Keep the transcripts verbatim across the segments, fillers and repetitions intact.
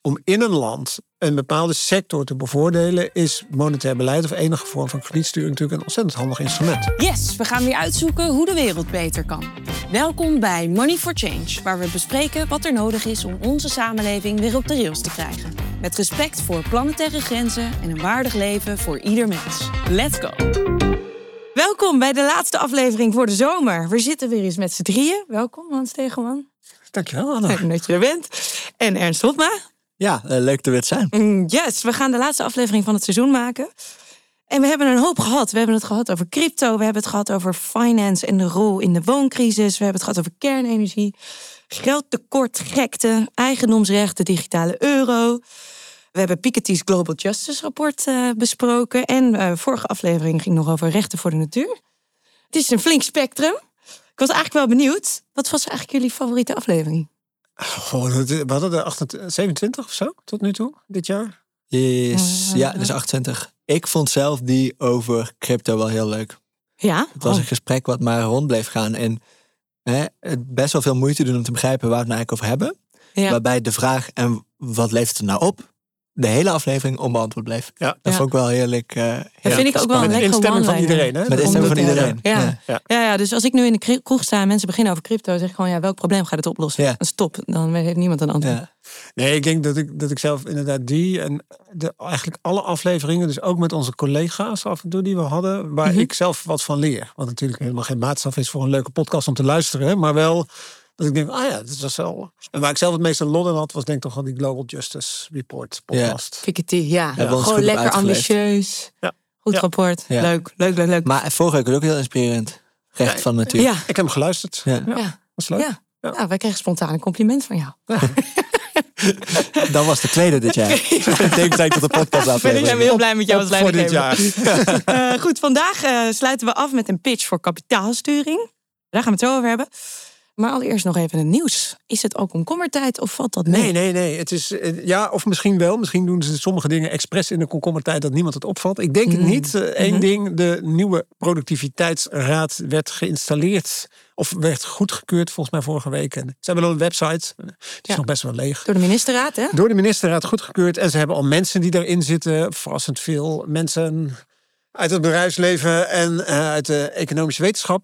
om in een land een bepaalde sector te bevoordelen, is monetair beleid of enige vorm van kredietsturing natuurlijk een ontzettend handig instrument. Yes, we gaan weer uitzoeken hoe de wereld beter kan. Welkom bij Money for Change, waar we bespreken wat er nodig is om onze samenleving weer op de rails te krijgen. Met respect voor planetaire grenzen en een waardig leven voor ieder mens. Let's go! Welkom bij de laatste aflevering voor de zomer. We zitten weer eens met z'n drieën. Welkom, Hans Stegelman. Dankjewel, Anna. Leuk dat je er bent. En Ernst Hopma. Ja, uh, leuk er weer te zijn. Yes, we gaan de laatste aflevering van het seizoen maken. En we hebben een hoop gehad. We hebben het gehad over crypto. We hebben het gehad over finance en de rol in de wooncrisis. We hebben het gehad over kernenergie, geldtekort, gekte, eigendomsrecht, de digitale euro. We hebben Piketty's Global Justice rapport uh, besproken. En uh, vorige aflevering ging nog over rechten voor de natuur. Het is een flink spectrum. Ik was eigenlijk wel benieuwd. Wat was eigenlijk jullie favoriete aflevering? Oh, we hadden er achtentwintig, zevenentwintig of zo tot nu toe, dit jaar. Yes, ja, dus achtentwintig. Ik vond zelf die over crypto wel heel leuk. Ja? Het was oh. een gesprek wat maar rond bleef gaan. En hè, het best wel veel moeite doen om te begrijpen waar we het nou eigenlijk over hebben. Ja. Waarbij de vraag, en wat levert het nou op? De hele aflevering onbeantwoord bleef. Ja. Dat ja. vond ik wel heerlijk. Uh, dat ja. vind ik ook wel een lekker instemming van iedereen. Hè? Met instemming van iedereen. Ja. Ja. Ja. Ja, ja, dus als ik nu in de kroeg sta en mensen beginnen over crypto, zeg ik gewoon, ja, welk probleem gaat het oplossen? Ja. Dan stop, dan heeft niemand een antwoord. Ja. Nee, ik denk dat ik, dat ik zelf inderdaad die en de, eigenlijk alle afleveringen, dus ook met onze collega's af en toe die we hadden, waar mm-hmm. ik zelf wat van leer. Wat natuurlijk helemaal geen maatstaf is voor een leuke podcast om te luisteren, maar wel dat ik denk, ah ja, dat was wel. En waar ik zelf het meeste lol in had, was denk ik toch wel die Global Justice Report podcast. Ja. Piketty, ja. ja. Gewoon lekker ambitieus. Ja. Goed ja. rapport. Ja. Leuk, leuk, leuk, leuk. Maar vorige week was ook heel inspirerend. Recht ja. van natuur. Ja. Ik heb hem geluisterd. Ja. Ja. ja. Was leuk. Ja. Ja. Ja, wij kregen spontaan een compliment van jou. Ja. Dat was de tweede dit jaar. Ik denk dat tot de podcast aflevering. Ik ben heel blij met jou als leider. uh, goed, vandaag uh, sluiten we af met een pitch voor kapitaalsturing. Daar gaan we het zo over hebben. Maar allereerst nog even het nieuws. Is het ook komkommertijd of valt dat mee? Nee, nee, nee. Het is, ja, of misschien wel. Misschien doen ze sommige dingen expres in de komkommertijd dat niemand het opvalt. Ik denk het mm. niet. Eén uh, mm-hmm. ding, de nieuwe productiviteitsraad werd geïnstalleerd. Of werd goedgekeurd volgens mij vorige week. En ze hebben al een website. Die is ja. nog best wel leeg. Door de ministerraad, hè? Door de ministerraad goedgekeurd. En ze hebben al mensen die daarin zitten. Verrassend veel mensen uit het bedrijfsleven en uh, uit de economische wetenschap.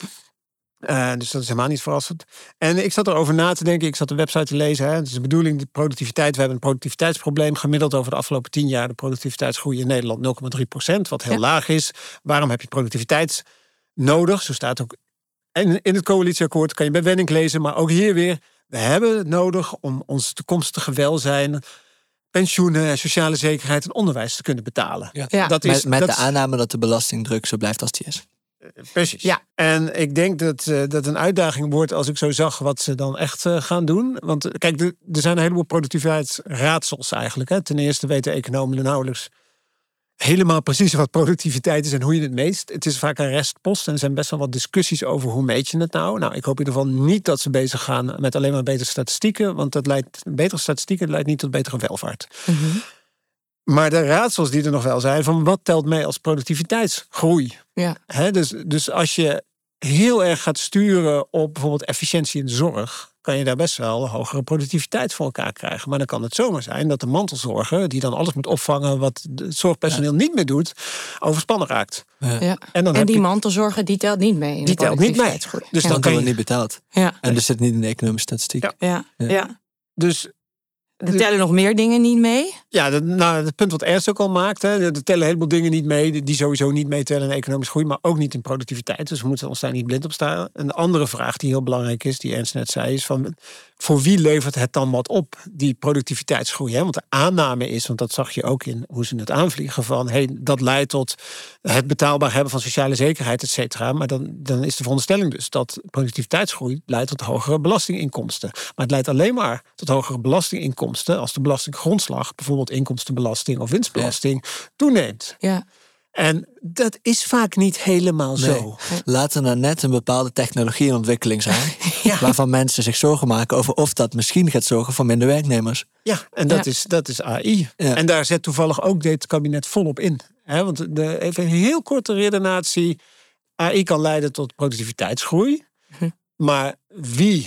Uh, dus dat is helemaal niet verrassend. En ik zat erover na te denken. Ik zat de website te lezen. Hè. Het is de bedoeling, de productiviteit. We hebben een productiviteitsprobleem. Gemiddeld over de afgelopen tien jaar de productiviteitsgroei in Nederland nul komma drie procent. Wat heel ja. laag is. Waarom heb je productiviteit nodig? Zo staat ook in, in het coalitieakkoord. Kan je bij Wenning lezen. Maar ook hier weer. We hebben het nodig om ons toekomstige welzijn, pensioenen, sociale zekerheid en onderwijs te kunnen betalen. Ja. Ja. Dat is, met met dat de aanname dat de belastingdruk zo blijft als die is. Precies. Ja. En ik denk dat uh, dat een uitdaging wordt als ik zo zag wat ze dan echt uh, gaan doen. Want uh, kijk, de, er zijn een heleboel productiviteitsraadsels eigenlijk. Hè. Ten eerste weten economen nauwelijks helemaal precies wat productiviteit is en hoe je het meet. Het is vaak een restpost en er zijn best wel wat discussies over hoe meet je het nou. Nou, ik hoop in ieder geval niet dat ze bezig gaan met alleen maar betere statistieken. Want dat leidt, betere statistieken leidt niet tot betere welvaart. Mm-hmm. Maar de raadsels die er nog wel zijn, van wat telt mee als productiviteitsgroei? Ja. He, dus, dus als je heel erg gaat sturen op bijvoorbeeld efficiëntie in de zorg, kan je daar best wel hogere productiviteit voor elkaar krijgen. Maar dan kan het zomaar zijn dat de mantelzorger, die dan alles moet opvangen wat het zorgpersoneel ja. niet meer doet, overspannen raakt. Ja. Ja. En, dan en die je, mantelzorger, die telt niet mee in die de telt niet mee. Dus ja. dan kan je niet betaald. Ja. En dus zit niet in de economische statistiek. Ja. Ja. Ja. Ja. Dus er tellen nog meer dingen niet mee? Ja, dat, nou, het punt wat Ernst ook al maakt. Hè, er tellen een heleboel dingen niet mee. Die sowieso niet meetellen in economische groei. Maar ook niet in productiviteit. Dus we moeten ons daar niet blind op staan. Een andere vraag die heel belangrijk is. Die Ernst net zei. Is van, voor wie levert het dan wat op? Die productiviteitsgroei. Hè? Want de aanname is. Want dat zag je ook in hoe ze het aanvliegen. Van hey, dat leidt tot het betaalbaar hebben van sociale zekerheid. Et cetera. Maar dan, dan is de veronderstelling dus. Dat productiviteitsgroei leidt tot hogere belastinginkomsten. Maar het leidt alleen maar tot hogere belastinginkomsten. Als de belastinggrondslag. Bijvoorbeeld inkomstenbelasting of winstbelasting. Ja. Toeneemt. Ja. En dat is vaak niet helemaal nee. zo. Laat er nou net een bepaalde technologie in ontwikkeling zijn. Ja. Waarvan mensen zich zorgen maken over of dat misschien gaat zorgen voor minder werknemers. Ja, en dat, ja. Is, dat is A I. Ja. En daar zet toevallig ook dit kabinet volop in. He, want de, even een heel korte redenatie. A I kan leiden tot productiviteitsgroei. Hm. Maar wie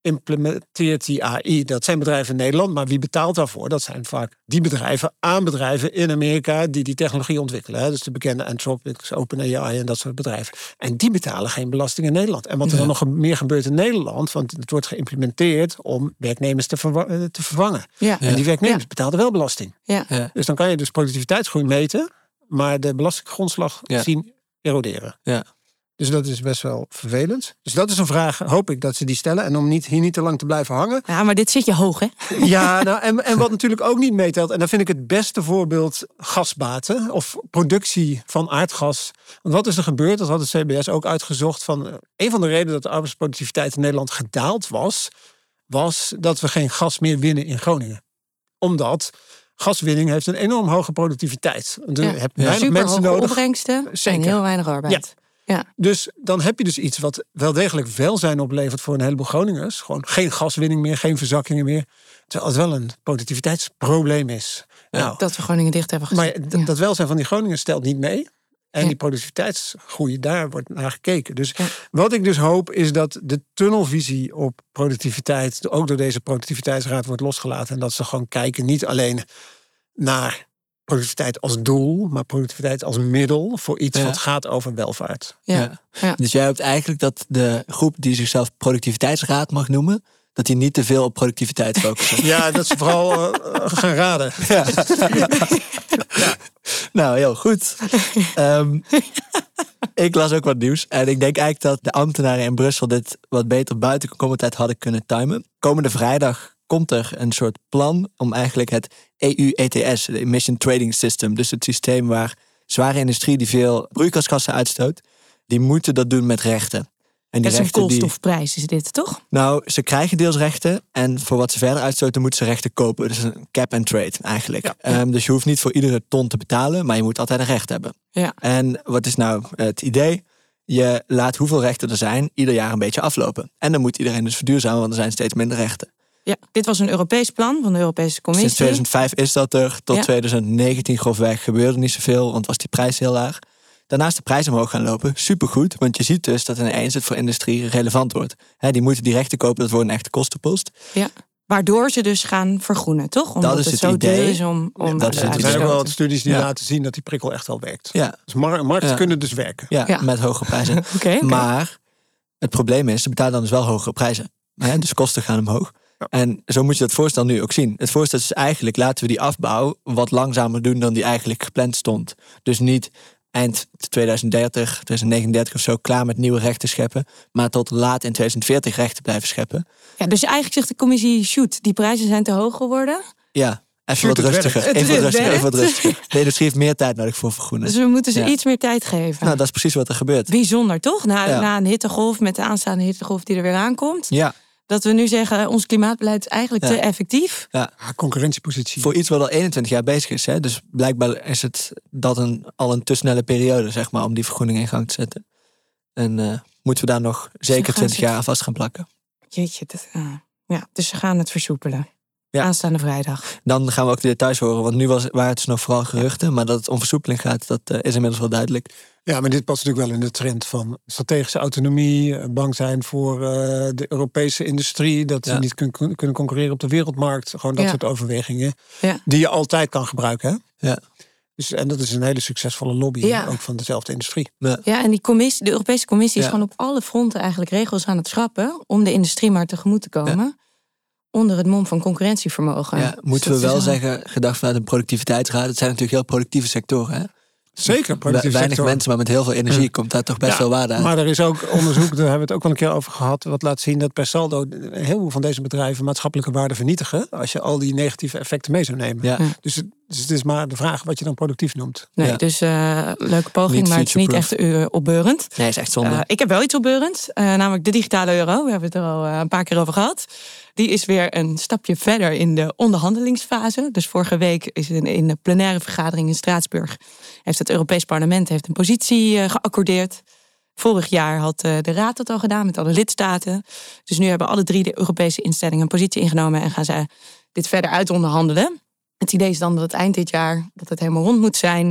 implementeert die A I? Dat zijn bedrijven in Nederland, maar wie betaalt daarvoor? Dat zijn vaak die bedrijven aan bedrijven in Amerika die die technologie ontwikkelen. Hè? Dus de bekende Anthropic, OpenAI en dat soort bedrijven. En die betalen geen belasting in Nederland. En wat er ja. dan nog meer gebeurt in Nederland, want het wordt geïmplementeerd om werknemers te, verwa- te vervangen. Ja. En die werknemers ja. betalen wel belasting. Ja. Ja. Dus dan kan je dus productiviteitsgroei meten, maar de belastinggrondslag ja. zien eroderen. Ja. Dus dat is best wel vervelend. Dus dat is een vraag, hoop ik, dat ze die stellen. En om niet, hier niet te lang te blijven hangen. Ja, maar dit zit je hoog, hè? Ja, nou, en, en wat natuurlijk ook niet meetelt, en dan vind ik het beste voorbeeld gasbaten of productie van aardgas. Want wat is er gebeurd? Dat had het C B S ook uitgezocht. Van een van de redenen dat de arbeidsproductiviteit in Nederland gedaald was, was dat we geen gas meer winnen in Groningen. Omdat gaswinning heeft een enorm hoge productiviteit. Je ja. hebt weinig ja. mensen nodig. Opbrengsten en heel weinig arbeid. Ja. Ja. Dus dan heb je dus iets wat wel degelijk welzijn oplevert voor een heleboel Groningers. Gewoon geen gaswinning meer, geen verzakkingen meer. Terwijl het wel een productiviteitsprobleem is. Ja, nou, dat we Groningen dicht hebben gezet. Maar d- ja. dat welzijn van die Groningers stelt niet mee. En ja. die productiviteitsgroei, daar wordt naar gekeken. Dus ja. wat ik dus hoop is dat de tunnelvisie op productiviteit ook door deze productiviteitsraad wordt losgelaten. En dat ze gewoon kijken niet alleen naar productiviteit als doel, maar productiviteit als middel voor iets ja. wat gaat over welvaart. Ja. Ja. Ja. Dus jij hoopt eigenlijk dat de groep die zichzelf productiviteitsraad mag noemen, dat die niet te veel op productiviteit focussen. Ja, dat ze vooral uh, gaan raden. Ja. Ja. Ja. Nou, heel goed. Um, ik las ook wat nieuws. En ik denk eigenlijk dat de ambtenaren in Brussel dit wat beter buiten komkommertijd hadden kunnen timen. Komende vrijdag komt er een soort plan om eigenlijk het E U E T S, de Emission Trading System, dus het systeem waar zware industrie die veel broeikasgassen uitstoot, die moeten dat doen met rechten. En die dat is een koolstofprijs, die... is dit, toch? Nou, ze krijgen deels rechten en voor wat ze verder uitstoten moeten ze rechten kopen. Dus een cap and trade eigenlijk. Ja, ja. Um, dus je hoeft niet voor iedere ton te betalen, maar je moet altijd een recht hebben. Ja. En wat is nou het idee? Je laat hoeveel rechten er zijn ieder jaar een beetje aflopen. En dan moet iedereen dus verduurzamen, want er zijn steeds minder rechten. Ja, dit was een Europees plan van de Europese Commissie. Sinds tweeduizend vijf is dat er. Tot ja. tweeduizend negentien grofweg gebeurde niet zoveel, want was die prijs heel laag. Daarnaast de prijs omhoog gaan lopen. Supergoed, want je ziet dus dat ineens het voor industrie relevant wordt. He, die moeten die rechten kopen, dat wordt een echte kostenpost. Ja. Waardoor ze dus gaan vergroenen, toch? Omdat dat is het, het zo idee. duur is om, om ja, dat is het Er zijn ook wel studies die ja. laten zien dat die prikkel echt wel werkt. Ja. Dus mar- markten ja. kunnen dus werken. Ja, ja. met hogere prijzen. okay, okay. Maar het probleem is, ze betalen dan dus wel hogere prijzen. He, dus kosten gaan omhoog. Ja. En zo moet je dat voorstel nu ook zien. Het voorstel is eigenlijk, laten we die afbouw wat langzamer doen dan die eigenlijk gepland stond. Dus niet eind tweeduizend dertig, tweeduizend negenendertig of zo klaar met nieuwe rechten scheppen, maar tot laat in tweeduizend veertig rechten blijven scheppen. Ja, dus eigenlijk zegt de commissie, shoot, die prijzen zijn te hoog geworden. Ja, even wat rustiger. Even wat rustiger, even wat rustiger. De industrie heeft meer tijd nodig voor vergroenen. Dus we moeten ze ja. iets meer tijd geven. Nou, dat is precies wat er gebeurt. Bijzonder, toch? Na, ja. na een hittegolf met de aanstaande hittegolf die er weer aankomt. Ja. Dat we nu zeggen, ons klimaatbeleid is eigenlijk ja. te effectief. Ja, concurrentiepositie. Voor iets wat al eenentwintig jaar bezig is. Hè? Dus blijkbaar is het dat een, al een te snelle periode, zeg maar, om die vergroening in gang te zetten. En uh, moeten we daar nog zeker twintig jaar aan vast gaan plakken. Jeetje, dat, uh, ja, dus ze gaan het versoepelen. Ja. Aanstaande vrijdag. Dan gaan we ook de details horen. Want nu was, waren het dus nog vooral geruchten. Maar dat het om versoepeling gaat, dat uh, is inmiddels wel duidelijk. Ja, maar dit past natuurlijk wel in de trend van strategische autonomie. Bang zijn voor uh, de Europese industrie. Dat ja. ze niet kun, kunnen concurreren op de wereldmarkt. Gewoon dat ja. soort overwegingen. Ja. Die je altijd kan gebruiken. Hè? Ja. Dus, en dat is een hele succesvolle lobby. Ja. Ook van dezelfde industrie. Ja, ja en die commissie, de Europese Commissie ja. is gewoon op alle fronten eigenlijk regels aan het schrappen. Om de industrie maar tegemoet te komen. Ja. Onder het mom van concurrentievermogen. Ja, moeten dus we wel is... zeggen, gedacht vanuit een productiviteitsraad. Het zijn natuurlijk heel productieve sectoren. Hè? Zeker, productieve Weinig sectoren. mensen, maar met heel veel energie ja. komt daar toch best ja, veel waarde uit. Maar er is ook onderzoek, daar hebben we het ook wel een keer over gehad, wat laat zien dat per saldo heel veel van deze bedrijven maatschappelijke waarde vernietigen. Als je al die negatieve effecten mee zou nemen. Ja. Dus, het, dus het is maar de vraag wat je dan productief noemt. Nee, ja. dus uh, leuke poging, niet maar het is niet echt uh, opbeurend. Nee, is echt zonde. Uh, ik heb wel iets opbeurend, uh, namelijk de digitale euro. We hebben het er al uh, een paar keer over gehad. Die is weer een stapje verder in de onderhandelingsfase. Dus vorige week is in, in de plenaire vergadering in Straatsburg heeft het Europees Parlement heeft een positie uh, geaccordeerd. Vorig jaar had uh, de Raad dat al gedaan met alle lidstaten. Dus nu hebben alle drie de Europese instellingen een positie ingenomen en gaan ze dit verder uitonderhandelen. Het idee is dan dat het eind dit jaar dat het helemaal rond moet zijn.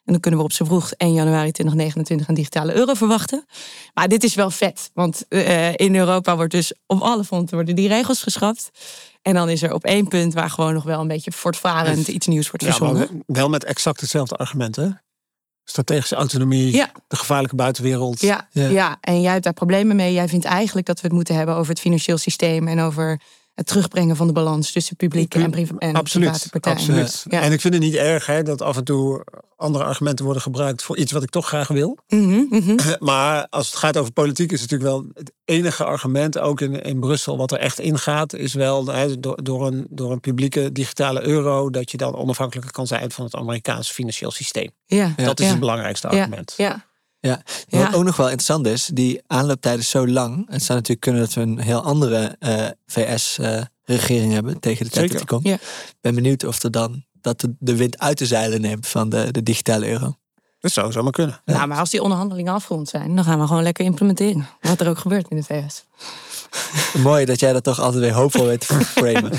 En dan kunnen we op z'n vroeg één januari tweeduizend negenentwintig een digitale euro verwachten. Maar dit is wel vet. Want uh, in Europa wordt dus op alle fronten worden die regels geschrapt. En dan is er op één punt waar gewoon nog wel een beetje voortvarend iets nieuws wordt verzonnen. Ja, maar wel met exact hetzelfde argumenten. Strategische autonomie, ja. De gevaarlijke buitenwereld. Ja, ja. ja, en jij hebt daar problemen mee. Jij vindt eigenlijk dat we het moeten hebben over het financieel systeem en over het terugbrengen van de balans tussen publieke en, priva- en absoluut, private partijen. Absoluut. Ja. En ik vind het niet erg hè, dat af en toe andere argumenten worden gebruikt voor iets wat ik toch graag wil. Mm-hmm, mm-hmm. Maar als het gaat over politiek is het natuurlijk wel het enige argument, ook in, in Brussel, wat er echt ingaat, is wel hè, door, door, een, door een publieke digitale euro dat je dan onafhankelijker kan zijn van het Amerikaanse financieel systeem. Ja, dat is ja. het belangrijkste argument. Ja. ja. Ja, wat ja. ook nog wel interessant is, die aanlooptijd is zo lang. Het zou natuurlijk kunnen dat we een heel andere uh, V S-regering uh, hebben tegen de tijd dat die komt. Ik ja. ben benieuwd of er dan dat de, de wind uit de zeilen neemt van de, de digitale euro. Dat zou zomaar kunnen. Ja. Nou, maar als die onderhandelingen afgerond zijn, dan gaan we gewoon lekker implementeren. Wat er ook gebeurt in de V S. Mooi dat jij dat toch altijd weer hoopvol weet te framen.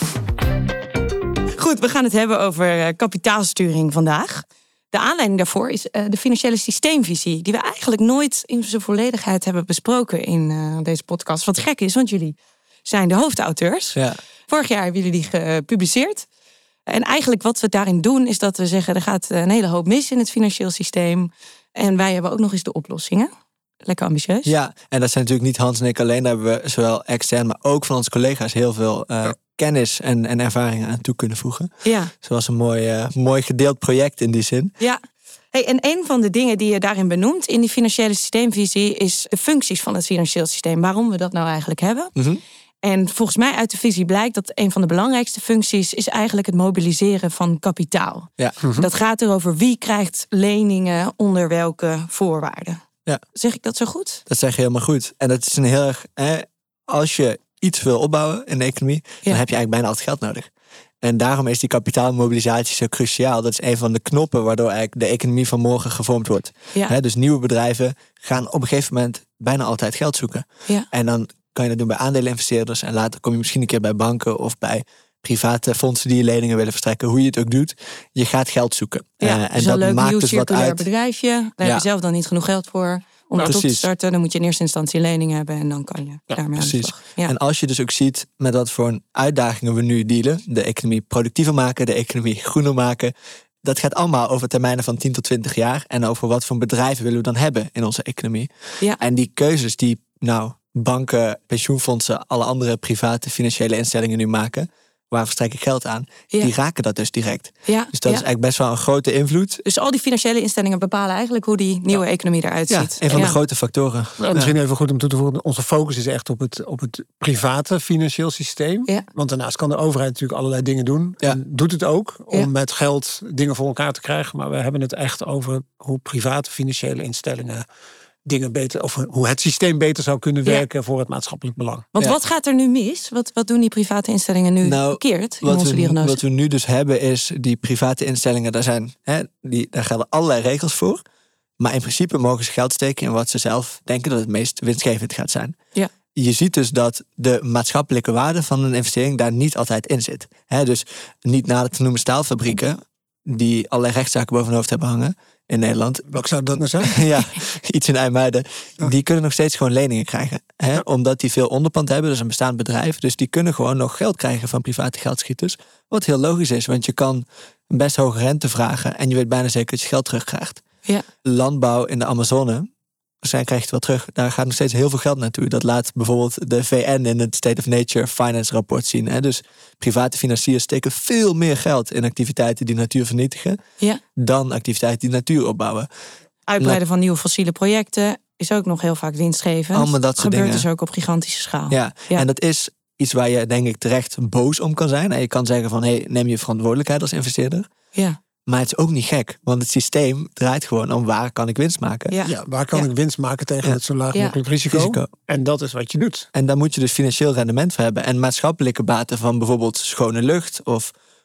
Goed, we gaan het hebben over uh, kapitaalsturing vandaag. De aanleiding daarvoor is uh, de financiële systeemvisie, die we eigenlijk nooit in zijn volledigheid hebben besproken in uh, deze podcast. Wat gek is, want jullie zijn de hoofdauteurs. Ja. Vorig jaar hebben jullie die gepubliceerd. En eigenlijk wat we daarin doen, is dat we zeggen, er gaat een hele hoop mis in het financieel systeem. En wij hebben ook nog eens de oplossingen. Lekker ambitieus. Ja, en dat zijn natuurlijk niet Hans en ik alleen. Daar hebben we zowel extern, maar ook van onze collega's heel veel uh, ja. kennis en, en ervaringen aan toe kunnen voegen. Ja. Zoals een mooi, uh, mooi gedeeld project in die zin. Ja. Hey, en een van de dingen die je daarin benoemt in die financiële systeemvisie is de functies van het financieel systeem. Waarom we dat nou eigenlijk hebben. Mm-hmm. En volgens mij uit de visie blijkt dat een van de belangrijkste functies is eigenlijk het mobiliseren van kapitaal. Ja. Mm-hmm. Dat gaat erover wie krijgt leningen onder welke voorwaarden. Ja. Zeg ik dat zo goed? Dat zeg je helemaal goed. En dat is een heel erg... Hè, als je iets wil opbouwen in de economie, ja. dan heb je eigenlijk bijna altijd geld nodig. En daarom is die kapitaalmobilisatie zo cruciaal. Dat is een van de knoppen waardoor eigenlijk de economie van morgen gevormd wordt. Ja. Hè, dus nieuwe bedrijven gaan op een gegeven moment bijna altijd geld zoeken. Ja. En dan kan je dat doen bij aandeleninvesteerders. En later kom je misschien een keer bij banken of bij private fondsen die je leningen willen verstrekken. Hoe je het ook doet, je gaat geld zoeken. Ja, uh, dus en dat een leuk maakt nieuw dus wat circulair uit. bedrijfje. Daar ja. heb je zelf dan niet genoeg geld voor om dat op te starten. Dan moet je in eerste instantie leningen hebben en dan kan je ja, daarmee aan de slag. Ja. En als je dus ook ziet met wat voor uitdagingen we nu dealen, de economie productiever maken, de economie groener maken, dat gaat allemaal over termijnen van tien tot twintig jaar. En over wat voor bedrijven willen we dan hebben in onze economie. Ja. En die keuzes die nou banken, pensioenfondsen, alle andere private financiële instellingen nu maken, waar verstrek ik geld aan, ja. die raken dat dus direct. Ja. Dus dat ja. is eigenlijk best wel een grote invloed. Dus al die financiële instellingen bepalen eigenlijk hoe die nieuwe ja. economie eruit ja, ziet. Een van ja. de grote factoren. Nou, misschien ja. even goed om toe te voegen. Onze focus is echt op het, op het private financieel systeem. Ja. Want daarnaast kan de overheid natuurlijk allerlei dingen doen. Ja. En doet het ook om ja. met geld dingen voor elkaar te krijgen. Maar we hebben het echt over hoe private financiële instellingen dingen beter, of hoe het systeem beter zou kunnen werken ja. voor het maatschappelijk belang. Want ja. wat gaat er nu mis? Wat, wat doen die private instellingen nu nou, verkeerd in wat onze we, diagnose? Wat we nu dus hebben is, die private instellingen, daar, zijn, hè, die, daar gelden allerlei regels voor. Maar in principe mogen ze geld steken in wat ze zelf denken dat het meest winstgevend gaat zijn. Ja. Je ziet dus dat de maatschappelijke waarde van een investering daar niet altijd in zit. Hè, dus niet nader te noemen staalfabrieken die allerlei rechtszaken boven hun hoofd hebben hangen in Nederland. Wat zou dat nou zijn? Ja, iets in IJmuiden. Ja. Die kunnen nog steeds gewoon leningen krijgen. Hè? Ja. Omdat die veel onderpand hebben, dus een bestaand bedrijf. Dus die kunnen gewoon nog geld krijgen van private geldschieters. Wat heel logisch is, want je kan een best hoge rente vragen en je weet bijna zeker dat je geld terugkrijgt. Ja. Landbouw in de Amazone, zij krijgt het wel terug. Daar gaat nog steeds heel veel geld naartoe. Dat laat bijvoorbeeld de V N in het State of Nature Finance rapport zien. Hè? Dus private financiers steken veel meer geld in activiteiten die natuur vernietigen, ja. dan activiteiten die natuur opbouwen. Uitbreiden van nieuwe fossiele projecten is ook nog heel vaak winstgevend. Allemaal dat soort gebeurt dingen. Dus ook op gigantische schaal. Ja. ja, en dat is iets waar je denk ik terecht boos om kan zijn. En je kan zeggen van, hey, neem je verantwoordelijkheid als investeerder. Ja. Maar het is ook niet gek, want het systeem draait gewoon om waar kan ik winst maken. Ja, ja waar kan ja. ik winst maken tegen ja. het zo laag ja. mogelijk risico. risico. En dat is wat je doet. En daar moet je dus financieel rendement voor hebben. En maatschappelijke baten van bijvoorbeeld schone lucht of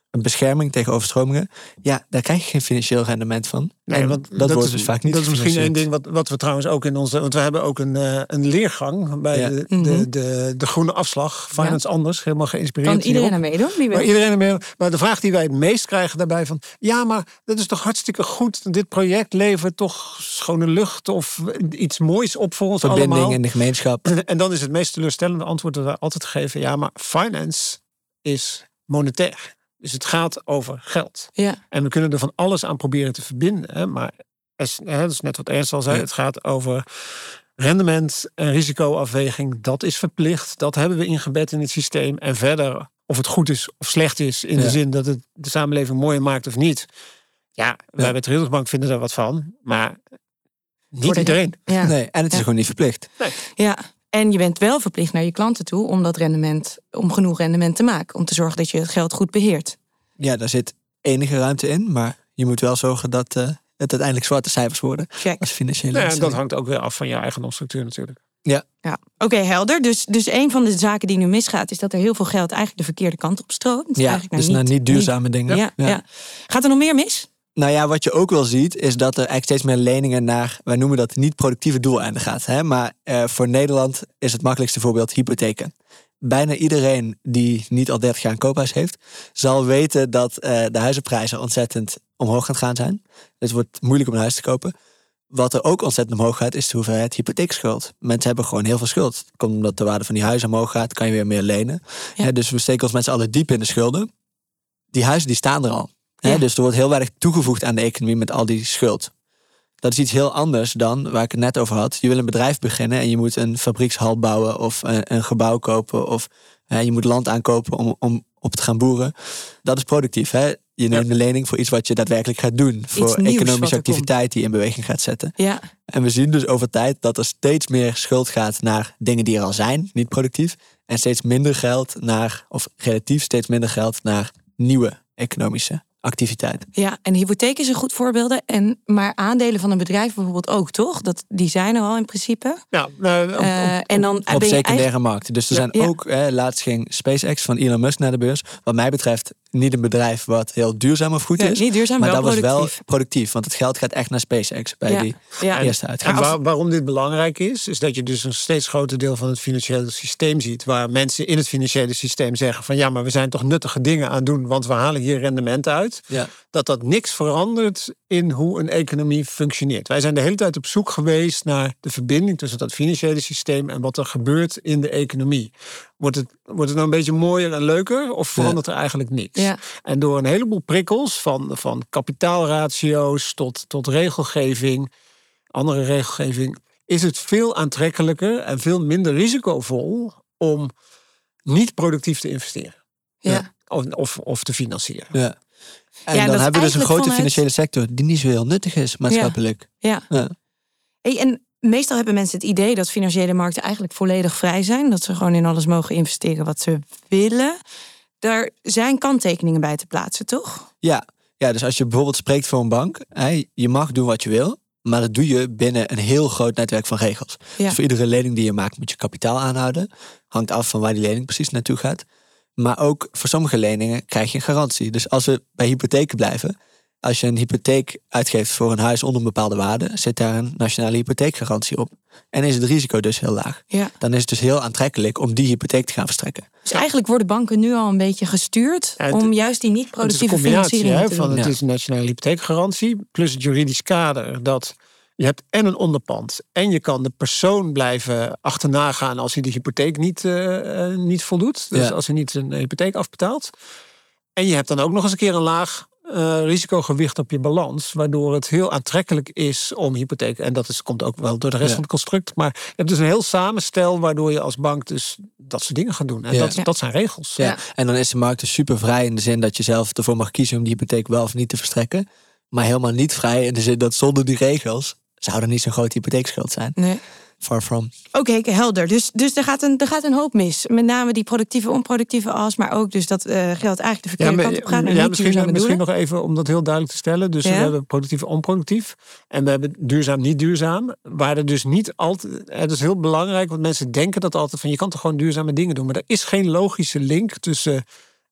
een bescherming tegen overstromingen. Ja, daar krijg je geen financieel rendement van. Nee, want dat, dat wordt is, dus vaak niet Dat is misschien één gefinancierd. ding wat, wat we trouwens ook in onze... Want we hebben ook een, uh, een leergang bij ja. de, de, de, de, de groene afslag. Finance ja. Anders, helemaal geïnspireerd. Kan iedereen aan meedoen? Wie wil? Maar, iedereen aan meedoen. Maar de vraag die wij het meest krijgen daarbij van... Ja, maar dat is toch hartstikke goed. Dit project levert toch schone lucht of iets moois op voor ons Verbinding allemaal. in de gemeenschap. En dan is het meest teleurstellende antwoord dat wij altijd geven... Ja, maar finance is monetair. Dus het gaat over geld. Ja. En we kunnen er van alles aan proberen te verbinden. Hè, maar hè, dat is net wat Ernst al zei. Ja. Het gaat over rendement en risicoafweging. Dat is verplicht. Dat hebben we ingebed in het systeem. En verder, of het goed is of slecht is... in ja. de zin dat het de samenleving mooier maakt of niet. Ja, wij ja. bij de Triodos Bank vinden daar wat van. Maar niet Voor iedereen. Ja. Nee, en het is ja. gewoon niet verplicht. Nee. Ja. En je bent wel verplicht naar je klanten toe om dat rendement, om genoeg rendement te maken. Om te zorgen dat je het geld goed beheert. Ja, daar zit enige ruimte in. Maar je moet wel zorgen dat uh, het uiteindelijk zwarte cijfers worden. Check. Als financiële nou ja, dat hangt ook weer af van je eigendomsstructuur natuurlijk. Ja. ja. Oké, okay, helder. Dus, dus een van de zaken die nu misgaat... is dat er heel veel geld eigenlijk de verkeerde kant op stroomt. Ja, dus naar, niet, naar niet duurzame niet, dingen. Ja, ja. Ja. Gaat er nog meer mis? Nou ja, wat je ook wel ziet, is dat er eigenlijk steeds meer leningen naar, wij noemen dat niet productieve doeleinden gaat. Hè? Maar uh, voor Nederland is het makkelijkste voorbeeld hypotheken. Bijna iedereen die niet al dertig jaar een koophuis heeft, zal weten dat uh, de huizenprijzen ontzettend omhoog gaan gaan zijn. Het wordt moeilijk om een huis te kopen. Wat er ook ontzettend omhoog gaat, is de hoeveelheid hypotheekschuld. Mensen hebben gewoon heel veel schuld. Komt omdat de waarde van die huizen omhoog gaat, kan je weer meer lenen. Ja. Hè, dus we steken ons met z'n allen diep in de schulden. Die huizen die staan er al. Ja. He, dus er wordt heel weinig toegevoegd aan de economie met al die schuld. Dat is iets heel anders dan waar ik het net over had. Je wil een bedrijf beginnen en je moet een fabriekshal bouwen of een, een gebouw kopen of he, je moet land aankopen om, om op te gaan boeren. Dat is productief. He. Je neemt ja. een lening voor iets wat je daadwerkelijk gaat doen. Iets voor economische activiteit komt. Die je in beweging gaat zetten. Ja. En we zien dus over tijd dat er steeds meer schuld gaat naar dingen die er al zijn, niet productief. En steeds minder geld naar, of relatief steeds minder geld naar nieuwe economische activiteit. Ja, en de hypotheek is een goed voorbeeld. En, maar aandelen van een bedrijf bijvoorbeeld ook, toch? Dat, die zijn er al in principe. Ja, nou, op, op, uh, en dan op ben je secundaire eigen... markten. Dus er ja, zijn ja. ook, eh, laatst ging SpaceX van Elon Musk naar de beurs. Wat mij betreft niet een bedrijf wat heel duurzaam of goed ja, is. Niet duurzaam, maar wel dat productief. was wel productief. Want het geld gaat echt naar SpaceX bij ja. die ja. eerste uitgang. En waar, waarom dit belangrijk is, is dat je dus een steeds groter deel van het financiële systeem ziet. Waar mensen in het financiële systeem zeggen van ja, maar we zijn toch nuttige dingen aan het doen, want we halen hier rendement uit. Ja. Dat dat niks verandert in hoe een economie functioneert. Wij zijn de hele tijd op zoek geweest naar de verbinding tussen dat financiële systeem en wat er gebeurt in de economie. Wordt het, wordt het nou een beetje mooier en leuker of verandert er eigenlijk niks? Ja. En door een heleboel prikkels, van, van kapitaalratio's tot, tot regelgeving, andere regelgeving, is het veel aantrekkelijker en veel minder risicovol om niet productief te investeren. Ja. Of, of, of te financieren. Ja. En ja, dan hebben we dus een grote vanuit... financiële sector die niet zo heel nuttig is maatschappelijk. Ja. ja. ja. Hey, en meestal hebben mensen het idee dat financiële markten eigenlijk volledig vrij zijn. Dat ze gewoon in alles mogen investeren wat ze willen. Daar zijn kanttekeningen bij te plaatsen, toch? Ja, ja, dus als je bijvoorbeeld spreekt voor een bank, hè, je mag doen wat je wil, maar dat doe je binnen een heel groot netwerk van regels. Ja. Dus voor iedere lening die je maakt moet je kapitaal aanhouden. Hangt af van waar die lening precies naartoe gaat. Maar ook voor sommige leningen krijg je een garantie. Dus als we bij hypotheken blijven, als je een hypotheek uitgeeft voor een huis onder een bepaalde waarde, zit daar een nationale hypotheekgarantie op. En is het risico dus heel laag. Ja. Dan is het dus heel aantrekkelijk om die hypotheek te gaan verstrekken. Dus eigenlijk worden banken nu al een beetje gestuurd ja, het, om juist die niet-productieve financiering hè, te van doen. Het ja. is een nationale hypotheekgarantie plus het juridisch kader dat je hebt en een onderpand en je kan de persoon blijven achterna gaan als hij de hypotheek niet, uh, niet voldoet. Dus ja. als hij niet zijn hypotheek afbetaalt. En je hebt dan ook nog eens een keer een laag Uh, risicogewicht op je balans, waardoor het heel aantrekkelijk is om hypotheek, en dat is, komt ook wel door de rest ja. van het construct, maar je hebt dus een heel samenstel waardoor je als bank dus dat soort dingen gaat doen. En ja. dat, dat zijn regels. Ja. Ja. En dan is de markt dus super vrij in de zin dat je zelf ervoor mag kiezen om die hypotheek wel of niet te verstrekken, maar helemaal niet vrij in de zin dat zonder die regels zou er niet zo'n grote hypotheekschuld zijn. Nee. Far from. Oké, okay, helder. Dus, dus er, gaat een, er gaat een hoop mis. Met name die productieve, onproductieve as, maar ook dus dat uh, geld eigenlijk de verkeerde ja, maar, kant op gaat. Ja, misschien, misschien nog even om dat heel duidelijk te stellen. Dus ja. we hebben productief, onproductief. En we hebben duurzaam, niet duurzaam. Waar er dus niet altijd. Het is heel belangrijk, want mensen denken dat altijd van je kan toch gewoon duurzame dingen doen. Maar er is geen logische link tussen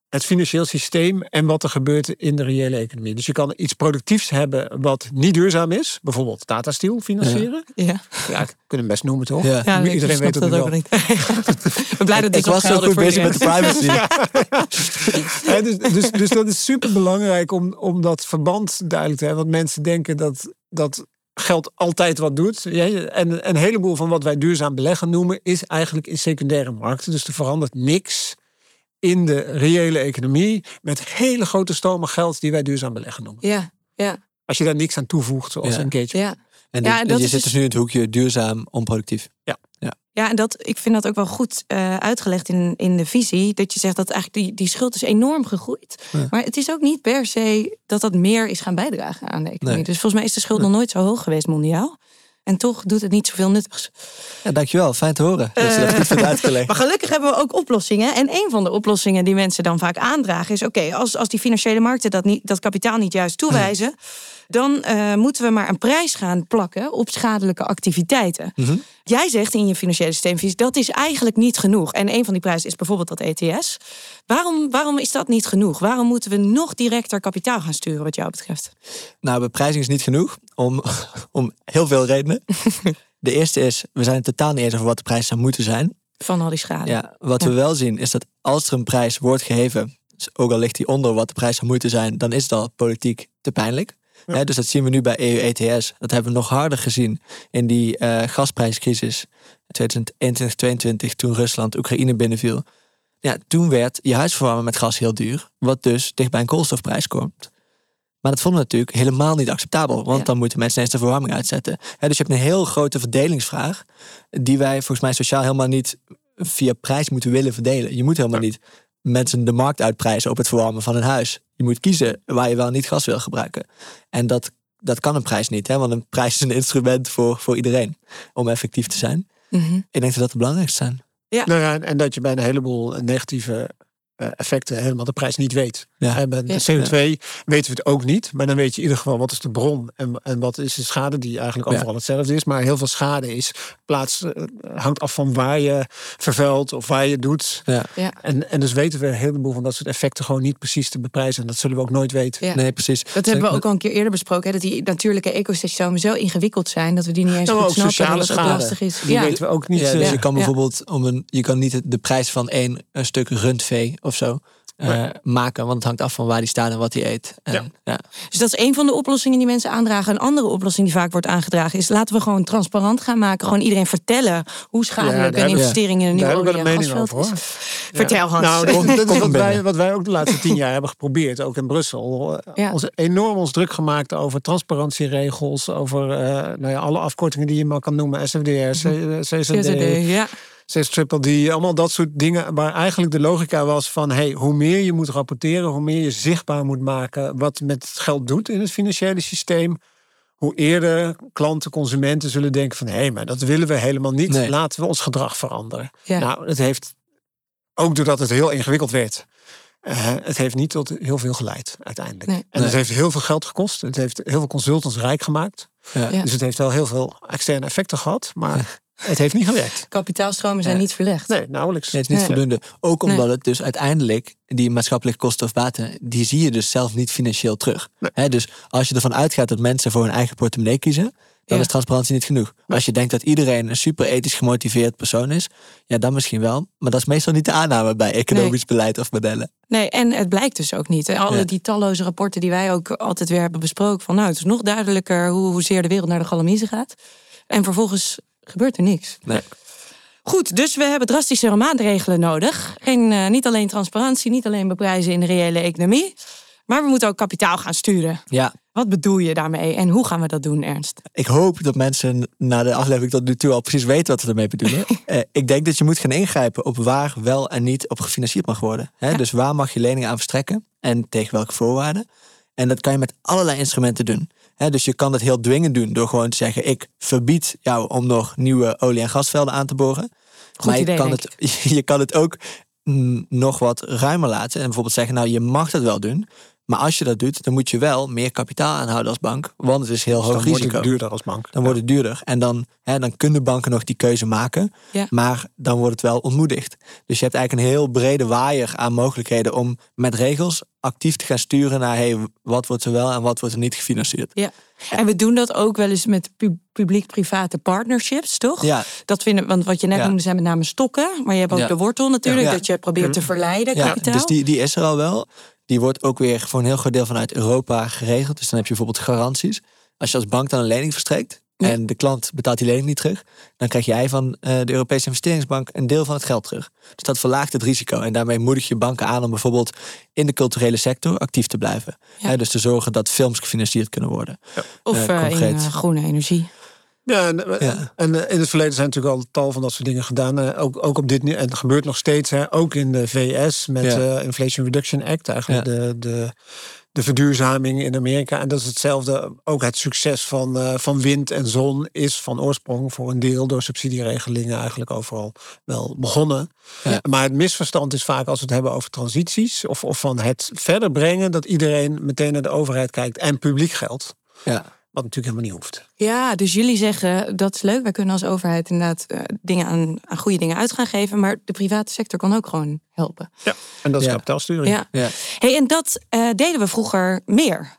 het financieel systeem en wat er gebeurt in de reële economie. Dus je kan iets productiefs hebben wat niet duurzaam is. Bijvoorbeeld Tata Steel financieren. Ja, ja. ja ik kan hem best noemen, toch? Ja, ja nee, iedereen weet het ook niet. We blij dat dit ik was zo goed bezig met de privacy. Ja. ja, dus, dus, dus dat is super belangrijk om, om dat verband duidelijk te hebben. Want mensen denken dat, dat geld altijd wat doet. Ja, en een heleboel van wat wij duurzaam beleggen noemen is eigenlijk in secundaire markten. Dus er verandert niks in de reële economie met hele grote stromen geld die wij duurzaam beleggen noemen. Ja, ja. Als je daar niks aan toevoegt, zoals ja. engagement. Ja. En, de, ja, en en je zit dus nu in het hoekje duurzaam, onproductief. Ja. Ja, ja en dat, ik vind dat ook wel goed uh, uitgelegd in, in de visie. Dat je zegt dat eigenlijk die, die schuld is enorm gegroeid. Ja. Maar het is ook niet per se dat dat meer is gaan bijdragen aan de economie. Nee. Dus volgens mij is de schuld nee. nog nooit zo hoog geweest mondiaal. En toch doet het niet zoveel nuttigs. Ja, dankjewel. Fijn te horen dat je dat goed vindt uitgelegd. Maar gelukkig hebben we ook oplossingen. En een van de oplossingen die mensen dan vaak aandragen is... oké, okay, als, als die financiële markten dat, niet, dat kapitaal niet juist toewijzen... dan uh, moeten we maar een prijs gaan plakken op schadelijke activiteiten. Mm-hmm. Jij zegt in je financiële systeemvisie, dat is eigenlijk niet genoeg. En een van die prijzen is bijvoorbeeld dat E T S. Waarom, waarom is dat niet genoeg? Waarom moeten we nog directer kapitaal gaan sturen wat jou betreft? Nou, beprijzing is niet genoeg om, om heel veel redenen. De eerste is, we zijn totaal niet eens over wat de prijs zou moeten zijn. Van al die schade. Ja, wat ja. we wel zien is dat als er een prijs wordt geheven, ook al ligt die onder wat de prijs zou moeten zijn, dan is het al politiek te pijnlijk. Ja. He, dus dat zien we nu bij E U E T S. Dat hebben we nog harder gezien in die uh, gasprijscrisis twintig eenentwintig tweeëntwintig, toen Rusland Oekraïne binnenviel. Ja, toen werd je huisverwarmen met gas heel duur, wat dus dicht bij een koolstofprijs komt. Maar dat vonden we natuurlijk helemaal niet acceptabel, want ja. dan moeten mensen eens de verwarming uitzetten. He, dus je hebt een heel grote verdelingsvraag, die wij volgens mij sociaal helemaal niet via prijs moeten willen verdelen. Je moet helemaal ja. niet mensen de markt uitprijzen op het verwarmen van een huis. Je moet kiezen waar je wel niet gas wil gebruiken. En dat, dat kan een prijs niet, hè? Want een prijs is een instrument voor, voor iedereen om effectief te zijn. Mm-hmm. Ik denk dat dat de belangrijkste zijn. Ja. Nou ja, en dat je bij een heleboel negatieve effecten helemaal de prijs niet weet. Ja. Bij de C O twee ja. weten we het ook niet, maar dan weet je in ieder geval wat is de bron en, en wat is de schade die eigenlijk overal ja. hetzelfde is. Maar heel veel schade is plaats uh, hangt af van waar je vervuilt of waar je doet. Ja. Ja. En, en dus weten we een heleboel van dat soort effecten gewoon niet precies te beprijzen. En dat zullen we ook nooit weten. Ja. Nee, precies. Dat hebben we ook al een keer eerder besproken. Hè, dat die natuurlijke ecosystemen zo ingewikkeld zijn dat we die niet eens nou, goed snappen. Sociale schade. Lastig is. Die ja. weten we ook niet. Ja, dus ja. je kan bijvoorbeeld om een, je kan niet de prijs van één een stuk rundvee of zo Uh, nee. maken, want het hangt af van waar die staat en wat hij eet. En, ja. Ja. Dus dat is een van de oplossingen die mensen aandragen. Een andere oplossing die vaak wordt aangedragen is laten we gewoon transparant gaan maken. Gewoon iedereen vertellen hoe schadelijk ja, een investering in een nieuw olie- en gasveld is. Vertel ja. Hans. Nou, dat, dat is wat wij, wat wij ook de laatste tien jaar hebben geprobeerd, ook in Brussel. Ja. Ons enorm ons druk gemaakt over transparantieregels, over uh, nou ja, alle afkortingen die je maar kan noemen, S F D R, C Z D, ja. zes triple D, allemaal dat soort dingen waar eigenlijk de logica was van hey, hoe meer je moet rapporteren, hoe meer je zichtbaar moet maken wat met het geld doet in het financiële systeem, hoe eerder klanten, consumenten zullen denken van hé, hey, maar dat willen we helemaal niet. Nee. Laten we ons gedrag veranderen. Ja. Nou, het heeft ook doordat het heel ingewikkeld werd, uh, het heeft niet tot heel veel geleid uiteindelijk. Nee. En nee. het heeft heel veel geld gekost. Het heeft heel veel consultants rijk gemaakt. Ja. Dus het heeft wel heel veel externe effecten gehad, maar ja. het heeft niet gewerkt. Kapitaalstromen zijn ja. niet verlegd. Nee, nauwelijks. Nee, het is niet nee. voldoende. Ook omdat nee. het dus uiteindelijk, die maatschappelijke kosten of baten, die zie je dus zelf niet financieel terug. Nee. He, dus als je ervan uitgaat dat mensen voor hun eigen portemonnee kiezen, dan ja. is transparantie niet genoeg. Nee. Als je denkt dat iedereen een super ethisch gemotiveerd persoon is, ja, dan misschien wel. Maar dat is meestal niet de aanname bij economisch nee. beleid of modellen. Nee, en het blijkt dus ook niet. Alle ja. die talloze rapporten die wij ook altijd weer hebben besproken, van nou, het is nog duidelijker hoe, hoezeer de wereld naar de galamiezen gaat. En vervolgens gebeurt er niks. Nee. Goed, dus we hebben drastische maatregelen nodig. Geen, uh, niet alleen transparantie, niet alleen beprijzen in de reële economie, maar we moeten ook kapitaal gaan sturen. Ja. Wat bedoel je daarmee en hoe gaan we dat doen, Ernst? Ik hoop dat mensen na de aflevering tot nu toe al precies weten wat we ermee bedoelen. uh, ik denk dat je moet gaan ingrijpen op waar wel en niet op gefinancierd mag worden. Hè? Ja. Dus waar mag je leningen aan verstrekken en tegen welke voorwaarden? En dat kan je met allerlei instrumenten doen. He, dus je kan dat heel dwingend doen door gewoon te zeggen, ik verbied jou om nog nieuwe olie- en gasvelden aan te boren. Goed maar je, idee, kan het, je kan het ook mm, nog wat ruimer laten. En bijvoorbeeld zeggen, nou je mag dat wel doen, Maar als je dat doet, dan moet je wel meer kapitaal aanhouden als bank. Want het is heel dus hoog dan risico. Dan wordt het duurder als bank. Dan ja. wordt het duurder. En dan, hè, dan kunnen banken nog die keuze maken. Ja. Maar dan wordt het wel ontmoedigd. Dus je hebt eigenlijk een heel brede waaier aan mogelijkheden om met regels actief te gaan sturen naar hey, wat wordt er wel en wat wordt er niet gefinancierd. Ja. En we doen dat ook wel eens met pu- publiek-private partnerships, toch? Ja. Dat vinden, want wat je net ja. noemde zijn met name stokken. Maar je hebt ook ja. de wortel natuurlijk, ja. dat je probeert mm. te verleiden, ja. kapitaal. Dus die, die is er al wel. Die wordt ook weer voor een heel groot deel vanuit Europa geregeld. Dus dan heb je bijvoorbeeld garanties. Als je als bank dan een lening verstrekt ja. en de klant betaalt die lening niet terug, dan krijg jij van uh, de Europese investeringsbank een deel van het geld terug. Dus dat verlaagt het risico. En daarmee moedig je banken aan om bijvoorbeeld in de culturele sector actief te blijven. Ja. He, dus te zorgen dat films gefinancierd kunnen worden. Ja. Of uh, in uh, groene energie. Ja, en, ja. en in het verleden zijn natuurlijk al tal van dat soort dingen gedaan. Ook, ook op dit en het gebeurt nog steeds. Hè, ook in de V S met de ja. uh, Inflation Reduction Act. Eigenlijk ja. de, de, de verduurzaming in Amerika. En dat is hetzelfde. Ook het succes van, uh, van wind en zon is van oorsprong voor een deel door subsidieregelingen eigenlijk overal wel begonnen. Ja. Maar het misverstand is vaak als we het hebben over transities of, of van het verder brengen dat iedereen meteen naar de overheid kijkt en publiek geld. Ja. Wat natuurlijk helemaal niet hoeft. Ja, dus jullie zeggen dat is leuk. Wij kunnen als overheid inderdaad uh, dingen aan, aan goede dingen uit gaan geven. Maar de private sector kan ook gewoon helpen. Ja, en dat is ja. kapitaalsturing. Ja. Ja. Hey, en dat uh, deden we vroeger meer.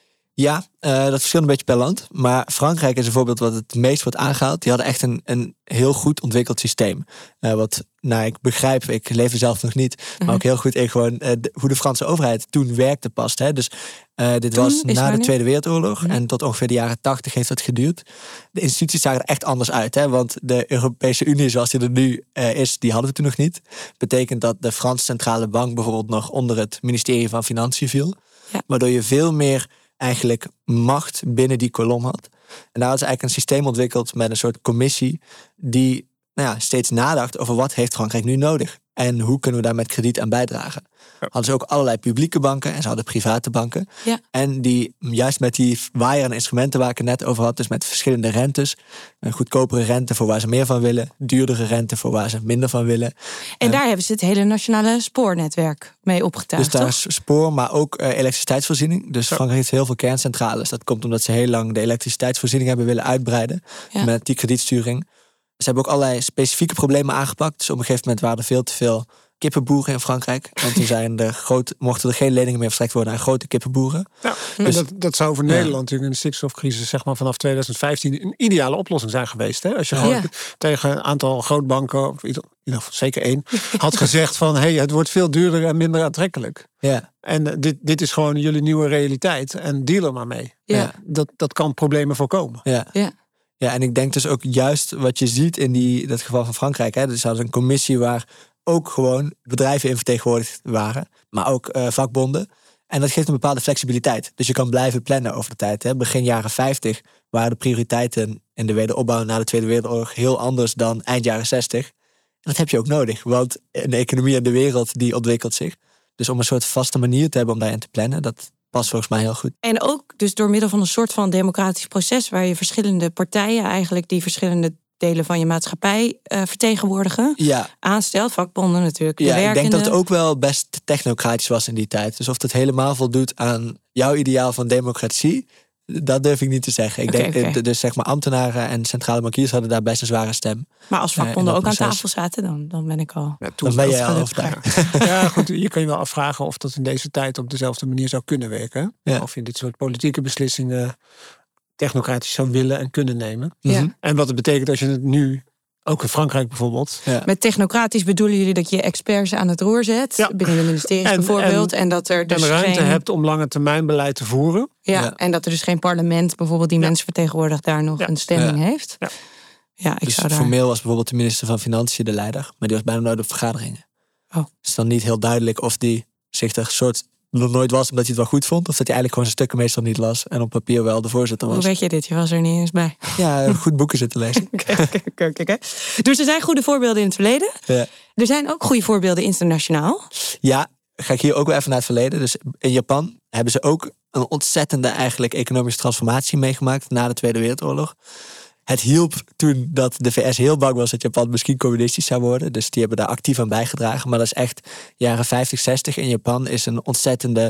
Ja, uh, dat verschilt een beetje per land. Maar Frankrijk is een voorbeeld wat het meest wordt aangehaald. Die hadden echt een, een heel goed ontwikkeld systeem. Uh, wat, nou, ik begrijp, ik leef er zelf nog niet. Mm-hmm. Maar ook heel goed in gewoon uh, de, hoe de Franse overheid toen werkte past. Hè. Dus uh, dit toen was na de Tweede Wereldoorlog. Mm-hmm. En tot ongeveer de jaren tachtig heeft dat geduurd. De instituties zagen er echt anders uit. Hè. Want de Europese Unie zoals die er nu uh, is, die hadden we toen nog niet. Betekent dat de Franse Centrale Bank bijvoorbeeld nog onder het ministerie van Financiën viel. Ja. Waardoor je veel meer eigenlijk macht binnen die kolom had. En daar is eigenlijk een systeem ontwikkeld met een soort commissie die nou ja, steeds nadacht over wat heeft Frankrijk nu nodig en hoe kunnen we daar met krediet aan bijdragen. Ja. Hadden ze ook allerlei publieke banken en ze hadden private banken. Ja. En die juist met die waaier en instrumenten waar ik het net over had, dus met verschillende rentes. Een goedkopere rente voor waar ze meer van willen, duurdere rente voor waar ze minder van willen. En uh, daar hebben ze het hele nationale spoornetwerk mee opgetuigd. Dus daar toch? is spoor, maar ook uh, elektriciteitsvoorziening. Dus ja. Frankrijk heeft heel veel kerncentrales. Dat komt omdat ze heel lang de elektriciteitsvoorziening hebben willen uitbreiden ja. met die kredietsturing. Ze hebben ook allerlei specifieke problemen aangepakt. Dus op een gegeven moment waren er veel te veel kippenboeren in Frankrijk. En toen zijn er groot, mochten er geen leningen meer verstrekt worden aan grote kippenboeren. Ja, dus, dat, dat zou voor ja. Nederland natuurlijk in de stikstofcrisis zeg maar vanaf twintig vijftien een ideale oplossing zijn geweest. Hè? Als je ja. gewoon ja. tegen een aantal grootbanken, of in ieder geval zeker één, had gezegd van hey, het wordt veel duurder en minder aantrekkelijk. Ja. En uh, dit, dit is gewoon jullie nieuwe realiteit. En deal er maar mee. Ja. Ja, dat, dat kan problemen voorkomen. Ja. Ja. Ja, en ik denk dus ook juist wat je ziet in die, dat geval van Frankrijk. Hè, dus hadden een commissie waar ook gewoon bedrijven in vertegenwoordigd waren. Maar ook uh, vakbonden. En dat geeft een bepaalde flexibiliteit. Dus je kan blijven plannen over de tijd. Hè. Begin jaren vijftig waren de prioriteiten in de wederopbouw na de Tweede Wereldoorlog heel anders dan eind jaren zestig. En dat heb je ook nodig. Want de economie en de wereld die ontwikkelt zich. Dus om een soort vaste manier te hebben om daarin te plannen, dat past volgens mij heel goed. En ook dus door middel van een soort van democratisch proces waar je verschillende partijen eigenlijk die verschillende delen van je maatschappij uh, vertegenwoordigen. Ja. Aanstelt, vakbonden natuurlijk. Ja, ik denk dat het ook wel best technocratisch was in die tijd. Dus of het helemaal voldoet aan jouw ideaal van democratie, dat durf ik niet te zeggen. Ik okay, denk okay. dus zeg maar ambtenaren en centrale bankiers hadden daar best een zware stem. Maar als vakbonden uh, ook proces. aan tafel zaten, dan, dan ben ik al. Ja, dan ben jij al overtuigd. Ja. ja, goed. Je kan je wel afvragen of dat in deze tijd op dezelfde manier zou kunnen werken. Ja. Of je dit soort politieke beslissingen technocratisch zou willen en kunnen nemen. Ja. En wat het betekent als je het nu, ook in Frankrijk bijvoorbeeld. Ja. Met technocratisch bedoelen jullie dat je experts aan het roer zet, ja. binnen de ministeries en, bijvoorbeeld. En, en dat er dus en ruimte geen hebt om lange termijn beleid te voeren. Ja, ja. En dat er dus geen parlement bijvoorbeeld die ja. mensen vertegenwoordigt daar nog ja. een stemming ja. heeft. Ja. Ja, ik dus zou daar... formeel was bijvoorbeeld de minister van Financiën de leider, maar die was bijna nooit op vergaderingen. Oh. Het is dan niet heel duidelijk of die zich er soort nog nooit was omdat hij het wel goed vond, of dat hij eigenlijk gewoon zijn stukken meestal niet las en op papier wel de voorzitter was. Hoe weet je dit? Je was er niet eens bij. Ja, goed boeken zitten lezen. Kijk, kijk, kijk, kijk. Dus er zijn goede voorbeelden in het verleden. Ja. Er zijn ook goede voorbeelden internationaal. Ja, ga ik hier ook wel even naar het verleden. Dus in Japan hebben ze ook een ontzettende eigenlijk economische transformatie meegemaakt na de Tweede Wereldoorlog. Het hielp toen dat de V S heel bang was dat Japan misschien communistisch zou worden. Dus die hebben daar actief aan bijgedragen. Maar dat is echt jaren vijftig, zestig in Japan is een ontzettende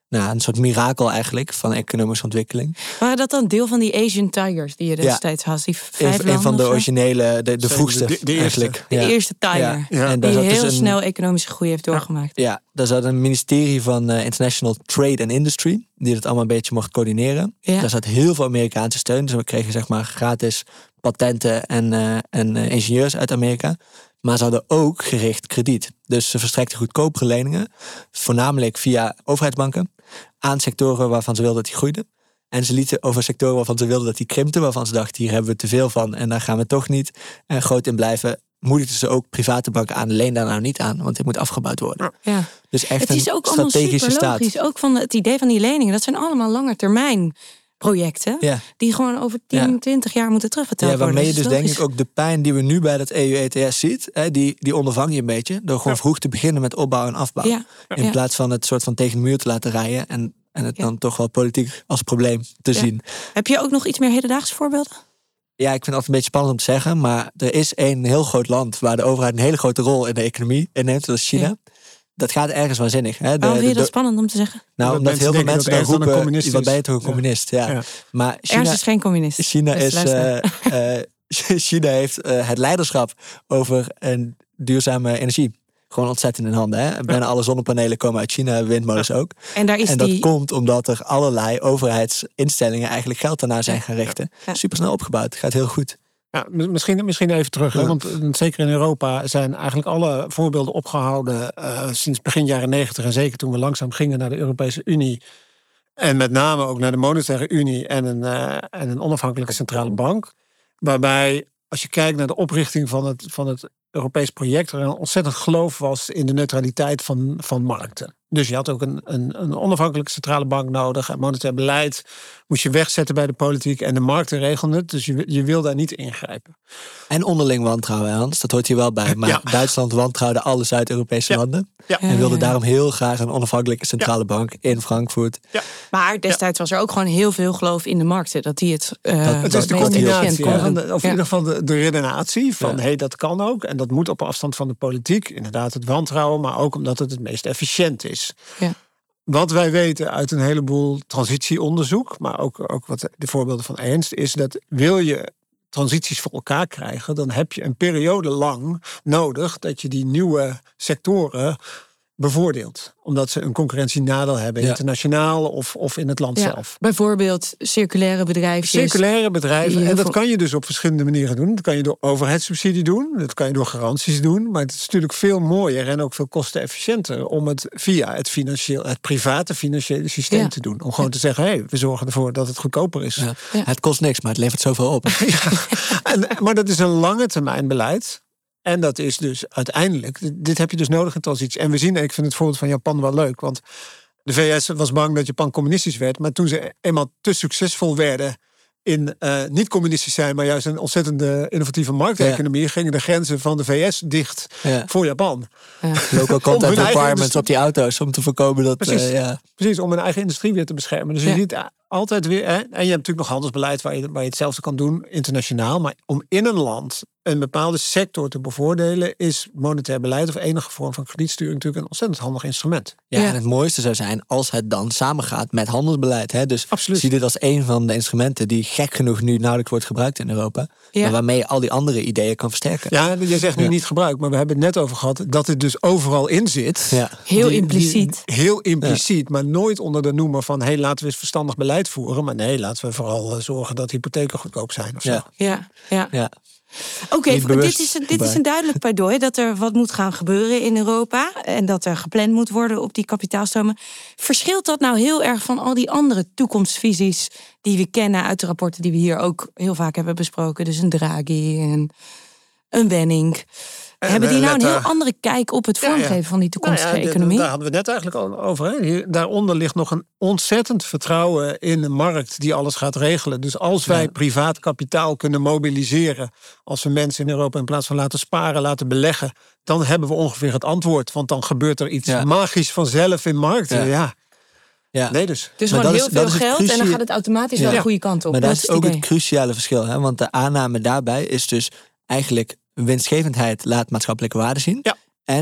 nou, een soort mirakel eigenlijk van economische ontwikkeling. Waren dat dan deel van die Asian Tigers die je destijds ja. had? Die vijf een, een van de originele, de, de vroegste de, de eigenlijk. De ja. eerste Tiger. Ja. Ja. En die heel dus een, snel economische groei heeft doorgemaakt. Ja, daar zat een ministerie van uh, International Trade and Industry die dat allemaal een beetje mocht coördineren. Ja. Daar zat heel veel Amerikaanse steun. Dus we kregen zeg maar gratis patenten en, uh, en uh, ingenieurs uit Amerika. Maar ze hadden ook gericht krediet. Dus ze verstrekten goedkopere leningen, voornamelijk via overheidsbanken, aan sectoren waarvan ze wilden dat die groeiden. En ze lieten over sectoren waarvan ze wilden dat die krimpten, waarvan ze dachten, hier hebben we te veel van en daar gaan we toch niet en groot in blijven. Moedigden ze ook private banken aan, leen daar nou niet aan, want dit moet afgebouwd worden. Ja. Dus echt het is een ook strategische staat. Logisch. Ook van het idee van die leningen, dat zijn allemaal lange termijn projecten, ja. die gewoon over tien, ja. twintig jaar moeten terugbetaald ja, worden. Waarmee je dus denk ik ook de pijn die we nu bij dat E U E T S ziet, hè, die, die ondervang je een beetje, door gewoon ja. vroeg te beginnen met opbouw en afbouw. Ja. In ja. plaats van het soort van tegen de muur te laten rijden en, en het ja. dan toch wel politiek als probleem te ja. zien. Heb je ook nog iets meer hedendaagse voorbeelden? Ja, ik vind het altijd een beetje spannend om te zeggen, maar er is een heel groot land waar de overheid een hele grote rol in de economie inneemt, dat is China. Ja. Dat gaat ergens waanzinnig. Hè? De, Waarom vind je dat de, spannend om te zeggen? Nou, dat omdat heel veel mensen dan roepen, wat ben je toch een communist? Ja. Ja. Maar China, Ernst is geen communist. China, is, uh, uh, China heeft uh, het leiderschap over een duurzame energie. Gewoon ontzettend in handen. Hè? Bijna alle zonnepanelen komen uit China, windmolens ook. En, daar is en dat die... komt omdat er allerlei overheidsinstellingen eigenlijk geld daarna zijn gaan richten. Ja. Supersnel opgebouwd, gaat heel goed. Ja, misschien, misschien even terug, ja. hè? Want zeker in Europa zijn eigenlijk alle voorbeelden opgehouden uh, sinds begin jaren negentig en zeker toen we langzaam gingen naar de Europese Unie en met name ook naar de Monetaire Unie en een, uh, en een onafhankelijke centrale bank, waarbij als je kijkt naar de oprichting van het, van het Europees project er een ontzettend geloof was in de neutraliteit van, van markten. Dus je had ook een, een, een onafhankelijke centrale bank nodig. En monetair beleid moest je wegzetten bij de politiek. En de markten regelden het. Dus je, je wil daar niet ingrijpen. En onderling wantrouwen, Hans. Dat hoort hier wel bij. Maar ja. Duitsland wantrouwde alle Zuid-Europese ja. landen. Ja. En wilde daarom heel graag een onafhankelijke centrale ja. bank in Frankfurt. Ja. Maar destijds was er ook gewoon heel veel geloof in de markten. Dat die het uh, dat, Het is de combinatie. Ja. Van de, of in ieder geval de, de redenatie van ja. hey, dat kan ook. En dat moet op afstand van de politiek. Inderdaad het wantrouwen. Maar ook omdat het het meest efficiënt is. Ja. Wat wij weten uit een heleboel transitieonderzoek, maar ook, ook wat de voorbeelden van Ernst, is dat wil je transities voor elkaar krijgen, dan heb je een periode lang nodig dat je die nieuwe sectoren bevoordeelt. Omdat ze een concurrentienadeel hebben, ja. internationaal of, of in het land ja. zelf. Bijvoorbeeld circulaire bedrijfjes. Circulaire bedrijven. En dat kan je dus op verschillende manieren doen. Dat kan je door overheidssubsidie doen. Dat kan je door garanties doen. Maar het is natuurlijk veel mooier en ook veel kostenefficiënter om het via het, financieel, het private financiële systeem ja. te doen. Om gewoon ja. te zeggen, hé, hey, we zorgen ervoor dat het goedkoper is. Ja. Ja. Het kost niks, maar het levert zoveel op. ja. en, maar dat is een lange termijn beleid. En dat is dus uiteindelijk, dit heb je dus nodig in transitie. En we zien, ik vind het voorbeeld van Japan wel leuk, want de V S was bang dat Japan communistisch werd, maar toen ze eenmaal te succesvol werden in uh, niet communistisch zijn, maar juist een ontzettende innovatieve markteconomie, ja. gingen de grenzen van de V S dicht ja. voor Japan. Ja. Local content requirements op die auto's, om te voorkomen dat... Precies, uh, ja. precies om hun eigen industrie weer te beschermen. Dus ja. je ziet altijd weer... Hè, en je hebt natuurlijk nog handelsbeleid waar je, waar je hetzelfde kan doen, internationaal. Maar om in een land een bepaalde sector te bevoordelen, is monetair beleid of enige vorm van kredietsturing natuurlijk een ontzettend handig instrument. Ja, ja. En het mooiste zou zijn als het dan samengaat met handelsbeleid. Hè? Dus Absoluut. Zie dit als een van de instrumenten die gek genoeg nu nauwelijks wordt gebruikt in Europa. Ja. Maar waarmee je al die andere ideeën kan versterken. Ja, je zegt nu ja. niet gebruikt, maar we hebben het net over gehad dat het dus overal in zit. Ja. Heel die, impliciet. Die, heel impliciet, ja. maar nooit onder de noemer van hé, hey, laten we eens verstandig beleid voeren. Maar nee, laten we vooral zorgen dat hypotheken goedkoop zijn of zo. Ja, ja. ja. ja. Oké, okay, dit, is, dit is een duidelijk pleidooi dat er wat moet gaan gebeuren in Europa en dat er gepland moet worden op die kapitaalstromen. Verschilt dat nou heel erg van al die andere toekomstvisies die we kennen uit de rapporten die we hier ook heel vaak hebben besproken? Dus een Draghi en een Wenning. En hebben die nou een heel andere kijk op het vormgeven ja, ja. van die toekomstige nou ja, economie? Daar hadden we net eigenlijk al over. Hè? Hier, daaronder ligt nog een ontzettend vertrouwen in de markt die alles gaat regelen. Dus als wij ja. privaat kapitaal kunnen mobiliseren, als we mensen in Europa in plaats van laten sparen, laten beleggen, dan hebben we ongeveer het antwoord. Want dan gebeurt er iets ja. magisch vanzelf in markten. Ja. ja. Ja. Nee, dus. Dus gewoon heel is, veel geld cruci- en dan gaat het automatisch ja. wel de goede kant op. Maar dat, dat is ook het, het cruciale verschil. Hè? Want de aanname daarbij is dus eigenlijk winstgevendheid laat maatschappelijke waarde zien. Ja. En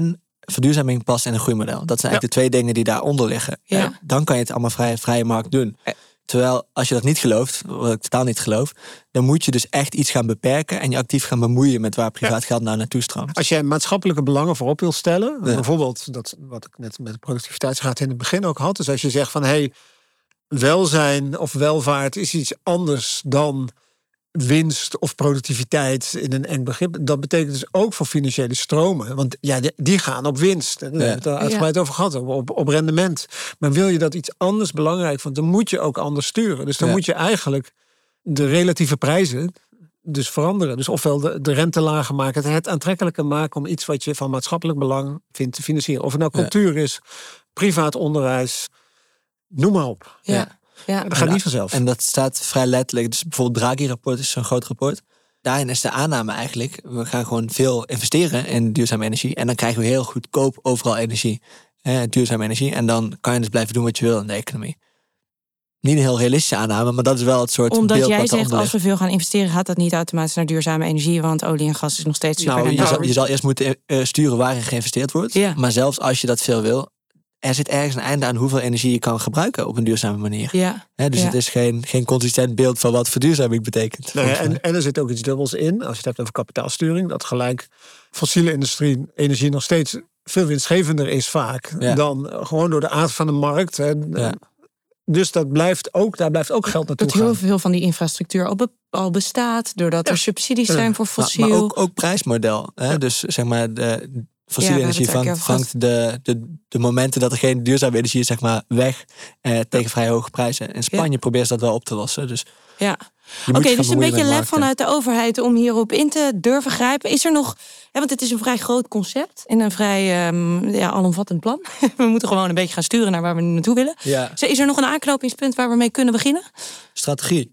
verduurzaming past in een groeimodel. Dat zijn eigenlijk ja. de twee dingen die daaronder liggen. Ja. En dan kan je het allemaal vrij, vrije markt doen. Terwijl als je dat niet gelooft, wat ik totaal niet geloof, dan moet je dus echt iets gaan beperken en je actief gaan bemoeien met waar privaat ja. geld nou naartoe stroomt. Als jij maatschappelijke belangen voorop wil stellen, ja. bijvoorbeeld dat wat ik net met de productiviteitsgraad in het begin ook had, dus als je zegt van hé, hey, welzijn of welvaart is iets anders dan winst of productiviteit in een eng begrip. Dat betekent dus ook voor financiële stromen. Want ja, die gaan op winst. Daar hebben we het er uitgebreid ja. over gehad. Op, op rendement. Maar wil je dat iets anders belangrijk vindt, dan moet je ook anders sturen. Dus dan ja. moet je eigenlijk de relatieve prijzen dus veranderen. Dus ofwel de, de rente lager maken, het aantrekkelijker maken om iets wat je van maatschappelijk belang vindt te financieren. Of het nou cultuur ja. is, privaat onderwijs, noem maar op. Ja. ja. Ja. Dat gaat niet vanzelf. En dat staat vrij letterlijk. Dus bijvoorbeeld Draghi-rapport is zo'n groot rapport. Daarin is de aanname eigenlijk, we gaan gewoon veel investeren in duurzame energie. En dan krijgen we heel goedkoop overal energie. Hè, duurzame energie. En dan kan je dus blijven doen wat je wil in de economie. Niet een heel realistische aanname, maar dat is wel het soort Omdat beeld jij wat zegt, als we veel gaan investeren, gaat dat niet automatisch naar duurzame energie. Want olie en gas is nog steeds super. Nou, je zal, je zal eerst moeten uh, sturen waar er geïnvesteerd wordt. Ja. Maar zelfs als je dat veel wil, er zit ergens een einde aan hoeveel energie je kan gebruiken op een duurzame manier. Ja. He, dus ja. het is geen, geen consistent beeld van wat verduurzaming betekent. Nee, en, en er zit ook iets dubbels in. Als je het hebt over kapitaalsturing. Dat gelijk fossiele industrie energie nog steeds veel winstgevender is vaak. Ja. Dan gewoon door de aard van de markt. Hè. Ja. Dus dat blijft ook, daar blijft ook geld naartoe gaan. Dat heel veel van die infrastructuur al, be, al bestaat. Doordat ja. er subsidies zijn voor fossiel. Maar, maar ook, ook prijsmodel. Hè. Ja. Dus zeg maar de fossiele ja, energie vangt, vangt de, de, de momenten dat er geen duurzame energie is, zeg maar, weg eh, tegen vrij hoge prijzen. In Spanje ja. probeert ze dat wel op te lossen. Dus ja. Oké, okay, dus een beetje lef vanuit de overheid om hierop in te durven grijpen. Is er nog, hè, want het is een vrij groot concept en een vrij um, ja, alomvattend plan. We moeten gewoon een beetje gaan sturen naar waar we naartoe willen. Ja. Dus is er nog een aanknopingspunt waar we mee kunnen beginnen? Strategie.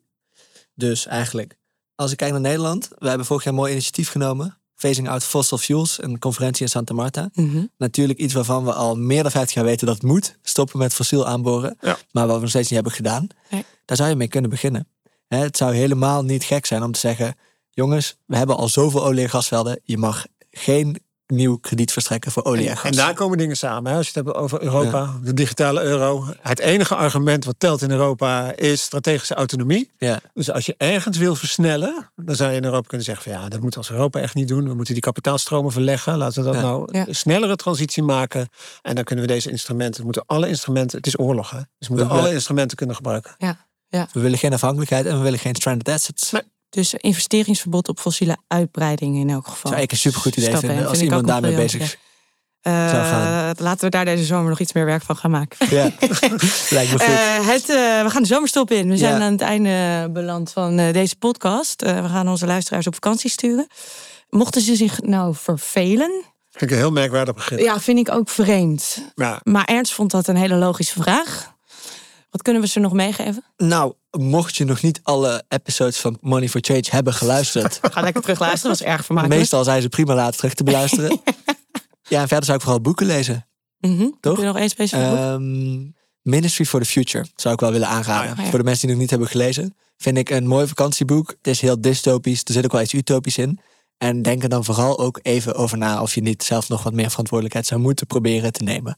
Dus eigenlijk, als ik kijk naar Nederland, we hebben vorig jaar een mooi initiatief genomen. Phasing out fossil fuels, een conferentie in Santa Marta. Mm-hmm. Natuurlijk iets waarvan we al meer dan vijftig jaar weten dat het moet. Stoppen met fossiel aanboren. Ja. Maar wat we nog steeds niet hebben gedaan. Nee. Daar zou je mee kunnen beginnen. He, het zou helemaal niet gek zijn om te zeggen, jongens, we hebben al zoveel olie- en gasvelden. Je mag geen nieuw krediet verstrekken voor olie en, en gas. En daar komen dingen samen. Hè? Als je het hebt over Europa, ja. de digitale euro. Het enige argument wat telt in Europa is strategische autonomie. Ja. Dus als je ergens wil versnellen, dan zou je in Europa kunnen zeggen van ja, dat moeten we als Europa echt niet doen. We moeten die kapitaalstromen verleggen. Laten we dat ja. nou ja. een snellere transitie maken. En dan kunnen we deze instrumenten, we moeten alle instrumenten, het is oorlog hè. Dus we moeten we alle willen, instrumenten kunnen gebruiken. Ja. Ja. We willen geen afhankelijkheid en we willen geen stranded assets. Nee. Dus investeringsverbod op fossiele uitbreiding in elk geval. Zou ik een supergoed idee Stappen, vinden als vind iemand daarmee bezig is. Uh, laten we daar deze zomer nog iets meer werk van gaan maken. Ja, lijkt me goed. Uh, het, uh, we gaan de zomerstop in. We zijn ja. aan het einde beland van uh, deze podcast. Uh, we gaan onze luisteraars op vakantie sturen. Mochten ze zich nou vervelen... Vind ik een heel merkwaardig begin. Ja, vind ik ook vreemd. Ja. Maar Ernst vond dat een hele logische vraag. Wat kunnen we ze nog meegeven? Nou, mocht je nog niet alle episodes van Money for Change hebben geluisterd... Ga lekker terug luisteren, dat is erg vermakelijk. Meestal zijn ze prima later terug te beluisteren. Ja, en verder zou ik vooral boeken lezen. Mm-hmm. Toch? Heb je nog één specifiek boek? Um, Ministry for the Future zou ik wel willen aanraden. Oh, ja. Voor de mensen die het nog niet hebben gelezen. Vind ik een mooi vakantieboek. Het is heel dystopisch. Er zit ook wel iets utopisch in. En denk er dan vooral ook even over na... of je niet zelf nog wat meer verantwoordelijkheid zou moeten proberen te nemen.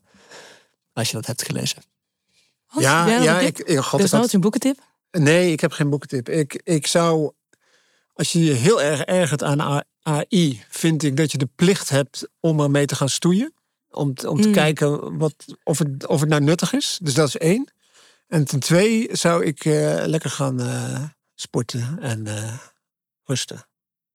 Als je dat hebt gelezen. Hans, ja, ja ik, ik, God, dus nooit een boekentip? Nee, ik heb geen boekentip. Ik, ik zou, als je je heel erg ergert aan A I, vind ik dat je de plicht hebt om ermee te gaan stoeien. Om, om te mm. kijken wat, of, het, of het nou nuttig is. Dus dat is één. En ten twee zou ik uh, lekker gaan uh, sporten en uh, rusten.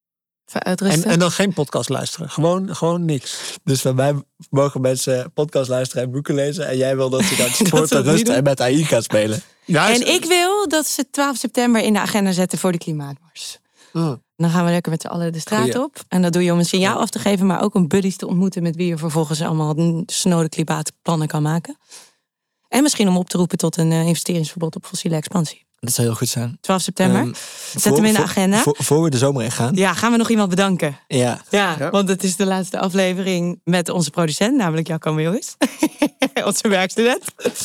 En, en dan geen podcast luisteren. Gewoon, gewoon niks. Dus bij mij mogen mensen podcast luisteren en boeken lezen. En jij wil dat ze dan sporten, rusten en met A I gaan spelen. Ja, en ik wil dat ze twaalf september in de agenda zetten voor de klimaatmars. Mm. Dan gaan we lekker met z'n allen de straat Goeie. op. En dat doe je om een signaal af te geven, maar ook om buddies te ontmoeten met wie je vervolgens allemaal snode klimaatplannen kan maken. En misschien om op te roepen tot een uh, investeringsverbod op fossiele expansie. Dat zou heel goed zijn. twaalf september. Um, Zet voor, hem in de agenda. Voor, voor we de zomer in gaan. Ja, gaan we nog iemand bedanken. Ja. Ja, ja. Want het is de laatste aflevering met onze producent, namelijk Jacco Meeuwis. Onze werkstudent.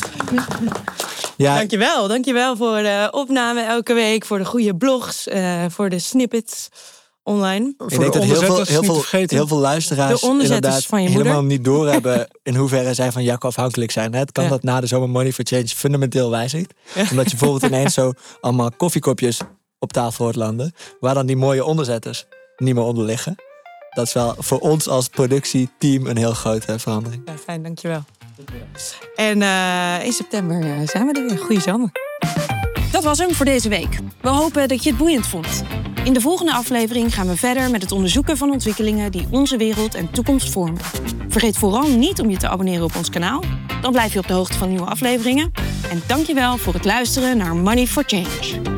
Ja. Dankjewel. Dankjewel voor de opname elke week. Voor de goede blogs. Uh, voor de snippets. online. Ik denk dat heel veel, heel, veel, heel veel luisteraars inderdaad van je helemaal niet doorhebben in hoeverre zij van Jacco afhankelijk zijn. Het kan ja. dat na de zomer Money for Change fundamenteel wijzigt. Ja. Omdat je bijvoorbeeld ineens zo allemaal koffiekopjes op tafel hoort landen, waar dan die mooie onderzetters niet meer onder liggen. Dat is wel voor ons als productieteam een heel grote verandering. Ja, fijn, dankjewel. En uh, in september uh, zijn we er weer. Goeie zomer. Dat was hem voor deze week. We hopen dat je het boeiend vond. In de volgende aflevering gaan we verder met het onderzoeken van ontwikkelingen die onze wereld en toekomst vormen. Vergeet vooral niet om je te abonneren op ons kanaal. Dan blijf je op de hoogte van nieuwe afleveringen. En dankjewel voor het luisteren naar Money for Change.